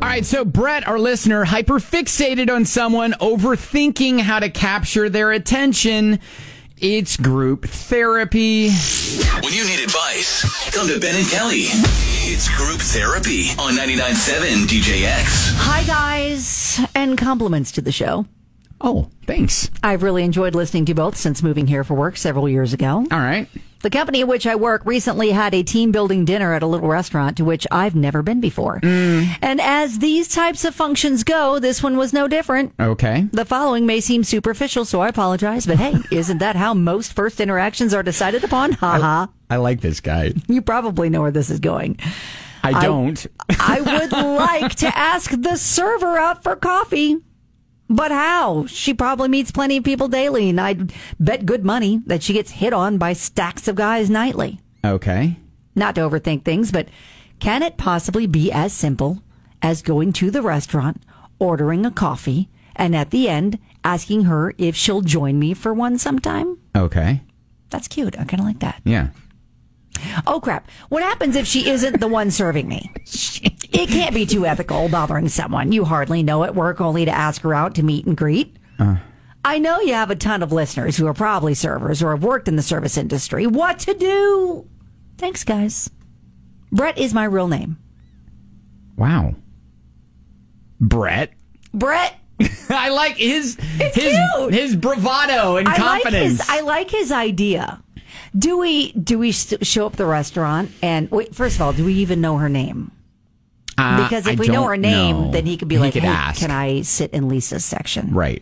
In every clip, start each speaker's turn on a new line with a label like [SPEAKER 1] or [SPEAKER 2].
[SPEAKER 1] right, so Brett, our listener, hyperfixated on someone, overthinking how to capture their attention. It's group therapy.
[SPEAKER 2] When you need advice, come to Ben and Kelly. It's group therapy on 99.7 DJX.
[SPEAKER 3] Hi, guys, and compliments to the show.
[SPEAKER 1] Oh, thanks.
[SPEAKER 3] I've really enjoyed listening to you both since moving here for work several years ago.
[SPEAKER 1] All right.
[SPEAKER 3] The company at which I work recently had a team-building dinner at a little restaurant to which I've never been before. And as these types of functions go, this one was no different.
[SPEAKER 1] Okay.
[SPEAKER 3] The following may seem superficial, so I apologize, but hey, isn't that how most first interactions are decided upon? Ha-ha.
[SPEAKER 1] I like this guy.
[SPEAKER 3] You probably know where this is going.
[SPEAKER 1] I don't.
[SPEAKER 3] I would like to ask the server out for coffee. But how? She probably meets plenty of people daily, and I'd bet good money that she gets hit on by stacks of guys nightly.
[SPEAKER 1] Okay.
[SPEAKER 3] Not to overthink things, but can it possibly be as simple as going to the restaurant, ordering a coffee, and at the end asking her if she'll join me for one sometime?
[SPEAKER 1] Okay.
[SPEAKER 3] That's cute. I kind of like that.
[SPEAKER 1] Yeah.
[SPEAKER 3] Oh, crap. What happens if she isn't the one serving me? It can't be too ethical bothering someone you hardly know at work only to ask her out to meet and greet. I know you have a ton of listeners who are probably servers or have worked in the service industry. What to do? Thanks, guys. Brett is my real name.
[SPEAKER 1] Wow. Brett. I like his bravado and confidence.
[SPEAKER 3] I like his idea. Do we show up at the restaurant and wait? First of all, do we even know her name? Because if we know her name, then he could be like, "Hey, ask. Can I sit in Lisa's section?"
[SPEAKER 1] Right.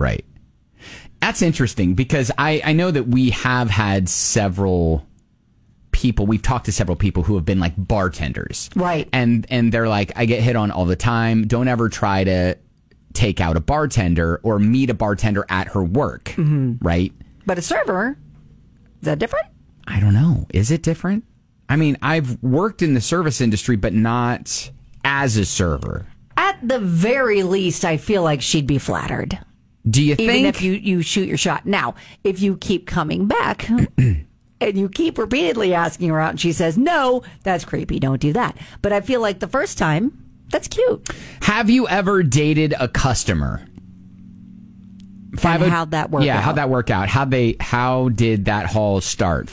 [SPEAKER 1] That's interesting because I know that we have had several people. We've talked to several people who have been like bartenders,
[SPEAKER 3] right?
[SPEAKER 1] And they're like, I get hit on all the time. Don't ever try to take out a bartender or meet a bartender at her work, right?
[SPEAKER 3] But a server. Is that different?
[SPEAKER 1] I don't know. Is it different? I mean, I've worked in the service industry, but not as a server.
[SPEAKER 3] At the very least, I feel like she'd be flattered.
[SPEAKER 1] Do you think?
[SPEAKER 3] Even if you shoot your shot. Now, if you keep coming back and you keep repeatedly asking her out and she says, no, that's creepy. Don't do that. But I feel like the first time, that's cute.
[SPEAKER 1] Have you ever dated a customer?
[SPEAKER 3] And how'd that work out?
[SPEAKER 1] Yeah, how'd that work out? How did that haul start?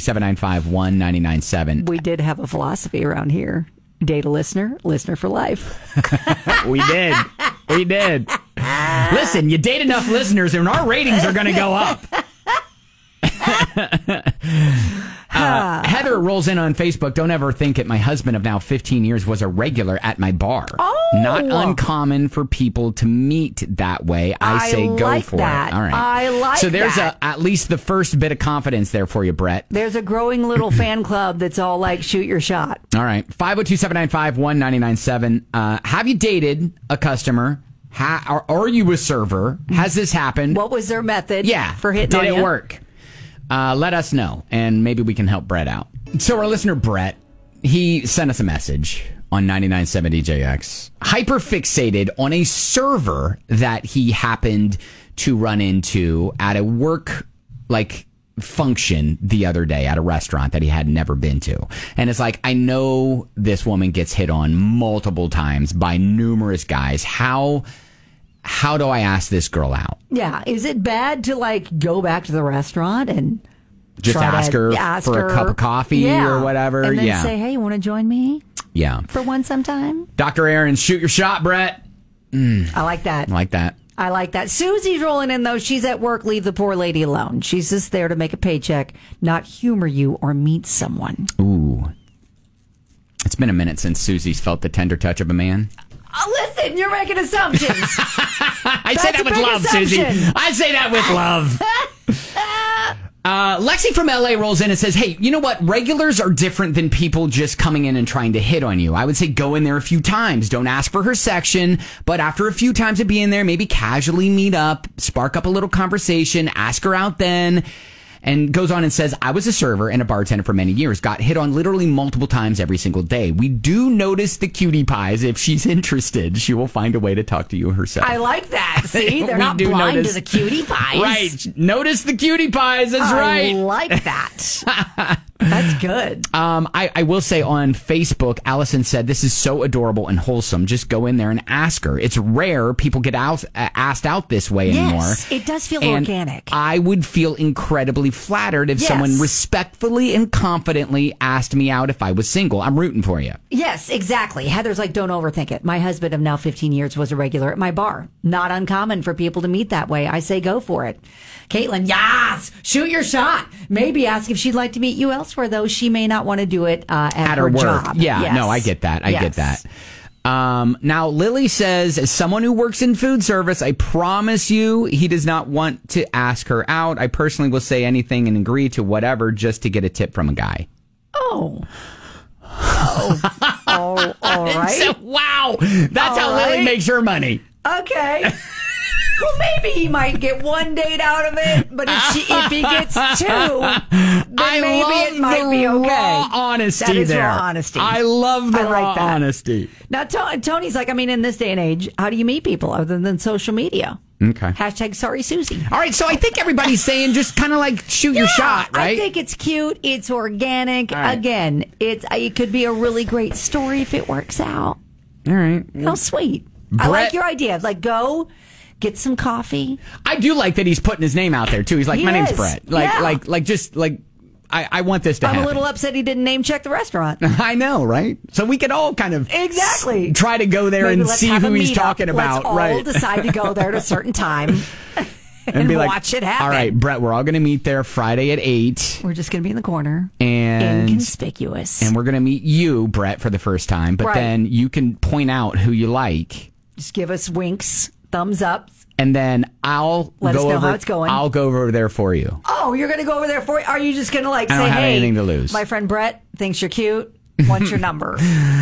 [SPEAKER 1] 502-795-1997.
[SPEAKER 3] We did have a philosophy around here. Date a listener for life.
[SPEAKER 1] We did. Listen, you date enough listeners and our ratings are going to go up. Heather rolls in on Facebook. Don't ever think that my husband of now 15 years was a regular at my bar.
[SPEAKER 3] Oh.
[SPEAKER 1] Not uncommon for people to meet that way. I say go
[SPEAKER 3] like
[SPEAKER 1] for
[SPEAKER 3] that.
[SPEAKER 1] it. All right.
[SPEAKER 3] I like
[SPEAKER 1] so there's
[SPEAKER 3] that.
[SPEAKER 1] at least the first bit of confidence there for you, Brett.
[SPEAKER 3] There's a growing little fan club that's all like, shoot your shot.
[SPEAKER 1] All right. 502-795-1997. Have you dated a customer? Are you a server? Has this happened?
[SPEAKER 3] What was their method for hitting
[SPEAKER 1] Did
[SPEAKER 3] on
[SPEAKER 1] it
[SPEAKER 3] you?
[SPEAKER 1] work? Let us know, and maybe we can help Brett out. So our listener, Brett, he sent us a message on 99.7 DJX, hyperfixated on a server that he happened to run into at a work, function the other day at a restaurant that he had never been to. And it's like, I know this woman gets hit on multiple times by numerous guys. How do I ask this girl out?
[SPEAKER 3] Yeah. Is it bad to go back to the restaurant and
[SPEAKER 1] just ask her for a cup of coffee or whatever?
[SPEAKER 3] And then say, hey, you want to join me?
[SPEAKER 1] Yeah.
[SPEAKER 3] For one sometime?
[SPEAKER 1] Dr. Aaron, shoot your shot, Brett.
[SPEAKER 3] I like that. I like that. Susie's rolling in, though. She's at work. Leave the poor lady alone. She's just there to make a paycheck, not humor you or meet someone.
[SPEAKER 1] Ooh. It's been a minute since Susie's felt the tender touch of a man.
[SPEAKER 3] Listen, you're making assumptions.
[SPEAKER 1] I say that with love, Susie. I say that with love. Lexi from LA rolls in and says, hey, you know what? Regulars are different than people just coming in and trying to hit on you. I would say go in there a few times. Don't ask for her section, but after a few times of being there, maybe casually meet up, spark up a little conversation, ask her out then. And goes on and says, I was a server and a bartender for many years, got hit on literally multiple times every single day. We do notice the cutie pies. If she's interested, she will find a way to talk to you herself.
[SPEAKER 3] I like that. See, they're not blind to the cutie pies.
[SPEAKER 1] Right. Notice the cutie pies. That's right.
[SPEAKER 3] I like that. That's good.
[SPEAKER 1] I will say on Facebook, Allison said, this is so adorable and wholesome. Just go in there and ask her. It's rare people get asked out this way anymore.
[SPEAKER 3] Yes, it does feel
[SPEAKER 1] And
[SPEAKER 3] organic.
[SPEAKER 1] I would feel incredibly flattered if
[SPEAKER 3] Yes.
[SPEAKER 1] someone respectfully and confidently asked me out if I was single. I'm rooting for you.
[SPEAKER 3] Yes, exactly. Heather's like, don't overthink it. My husband of now 15 years was a regular at my bar. Not uncommon for people to meet that way. I say go for it. Caitlin, yes, shoot your shot. Maybe ask if she'd like to meet you elsewhere, though she may not want to do it at her
[SPEAKER 1] work.
[SPEAKER 3] job.
[SPEAKER 1] Yeah,
[SPEAKER 3] Yes.
[SPEAKER 1] no, I get that. I get
[SPEAKER 3] Yes.
[SPEAKER 1] that. Now, Lily says, as someone who works in food service, I promise you he does not want to ask her out. I personally will say anything and agree to whatever just to get a tip from a guy.
[SPEAKER 3] Oh, all right.
[SPEAKER 1] So, wow. That's how Lily
[SPEAKER 3] right.
[SPEAKER 1] makes her money.
[SPEAKER 3] Okay. Well, maybe he might get one date out of it, but if he gets two, then maybe it might be okay.
[SPEAKER 1] Raw honesty
[SPEAKER 3] That is
[SPEAKER 1] there.
[SPEAKER 3] raw honesty.
[SPEAKER 1] I love the
[SPEAKER 3] I like
[SPEAKER 1] raw
[SPEAKER 3] that.
[SPEAKER 1] honesty.
[SPEAKER 3] Now, Tony's like, I mean, in this day and age, how do you meet people other than social media?
[SPEAKER 1] Okay.
[SPEAKER 3] Hashtag sorry, Susie.
[SPEAKER 1] All right, so I think everybody's saying just kind of like shoot your shot, right?
[SPEAKER 3] I think it's cute. It's organic.
[SPEAKER 1] All right.
[SPEAKER 3] Again, it could be a really great story if it works out.
[SPEAKER 1] All right.
[SPEAKER 3] How sweet. I
[SPEAKER 1] Brett-
[SPEAKER 3] like your idea. Like, go get some coffee.
[SPEAKER 1] I do like that he's putting his name out there too. He's like,
[SPEAKER 3] He
[SPEAKER 1] my name's
[SPEAKER 3] is.
[SPEAKER 1] Brett.
[SPEAKER 3] Yeah.
[SPEAKER 1] I want this to
[SPEAKER 3] I'm
[SPEAKER 1] happen.
[SPEAKER 3] a little upset he didn't name check the restaurant.
[SPEAKER 1] I know, right? So we could all kind of
[SPEAKER 3] Exactly.
[SPEAKER 1] try to go there
[SPEAKER 3] Maybe
[SPEAKER 1] and
[SPEAKER 3] let's
[SPEAKER 1] see
[SPEAKER 3] have
[SPEAKER 1] who
[SPEAKER 3] a
[SPEAKER 1] he's
[SPEAKER 3] meetup.
[SPEAKER 1] talking about,
[SPEAKER 3] Let's all
[SPEAKER 1] right?
[SPEAKER 3] decide to go there at a certain time and
[SPEAKER 1] be like,
[SPEAKER 3] watch it happen.
[SPEAKER 1] all right, Brett, we're all going to meet there Friday at 8,
[SPEAKER 3] We're just going to be in the corner.
[SPEAKER 1] and
[SPEAKER 3] Inconspicuous.
[SPEAKER 1] we're going to meet you, Brett, for the first time. But
[SPEAKER 3] Right.
[SPEAKER 1] then you can point out who you like,
[SPEAKER 3] Just give us winks, thumbs up.
[SPEAKER 1] and then I'll
[SPEAKER 3] Let us
[SPEAKER 1] go
[SPEAKER 3] know
[SPEAKER 1] over.
[SPEAKER 3] how it's going.
[SPEAKER 1] I'll go over there for you.
[SPEAKER 3] Oh, you're going to go over there for it? Are you just going to like
[SPEAKER 1] I
[SPEAKER 3] say,
[SPEAKER 1] don't have
[SPEAKER 3] hey,
[SPEAKER 1] anything to lose.
[SPEAKER 3] my friend Brett thinks you're cute. What's your number?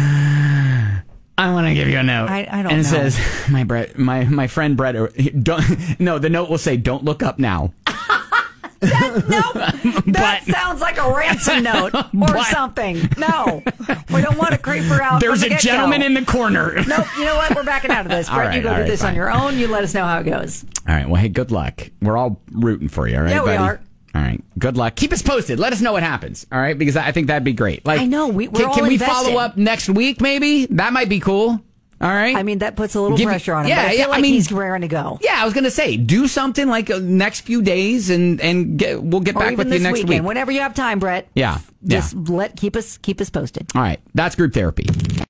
[SPEAKER 1] I want to give you a note.
[SPEAKER 3] I don't
[SPEAKER 1] and
[SPEAKER 3] know.
[SPEAKER 1] it says, my friend Brett. Don't. No, the note will say, "Don't look up now."
[SPEAKER 3] That sounds like a ransom note or something. No, we don't want to creep her out.
[SPEAKER 1] There's
[SPEAKER 3] from the
[SPEAKER 1] a gentleman
[SPEAKER 3] get-go.
[SPEAKER 1] in the corner.
[SPEAKER 3] Nope. You know what? We're backing out of this.
[SPEAKER 1] All
[SPEAKER 3] Brett,
[SPEAKER 1] right,
[SPEAKER 3] you go
[SPEAKER 1] all
[SPEAKER 3] do
[SPEAKER 1] right,
[SPEAKER 3] this on
[SPEAKER 1] fine.
[SPEAKER 3] your own. You let us know how it goes.
[SPEAKER 1] All right. Well, hey, good luck. We're all rooting for you. All right,
[SPEAKER 3] Yeah, we
[SPEAKER 1] buddy?
[SPEAKER 3] are.
[SPEAKER 1] All right. Good luck. Keep us posted. Let us know what happens. All right, because I think that'd be great. Like,
[SPEAKER 3] I know, we're
[SPEAKER 1] can
[SPEAKER 3] all
[SPEAKER 1] we
[SPEAKER 3] invested.
[SPEAKER 1] follow up next week? Maybe that might be cool. All right.
[SPEAKER 3] I mean, that puts a little
[SPEAKER 1] Give-
[SPEAKER 3] pressure on him.
[SPEAKER 1] yeah,
[SPEAKER 3] but I feel
[SPEAKER 1] yeah,
[SPEAKER 3] like
[SPEAKER 1] I mean-
[SPEAKER 3] he's raring to go.
[SPEAKER 1] yeah, I was gonna say, do something like next few days, and we'll get
[SPEAKER 3] Or
[SPEAKER 1] back
[SPEAKER 3] even
[SPEAKER 1] with you
[SPEAKER 3] this
[SPEAKER 1] next
[SPEAKER 3] weekend.
[SPEAKER 1] week.
[SPEAKER 3] Whenever you have time, Brett.
[SPEAKER 1] Yeah.
[SPEAKER 3] Just keep us posted.
[SPEAKER 1] All right. That's group therapy.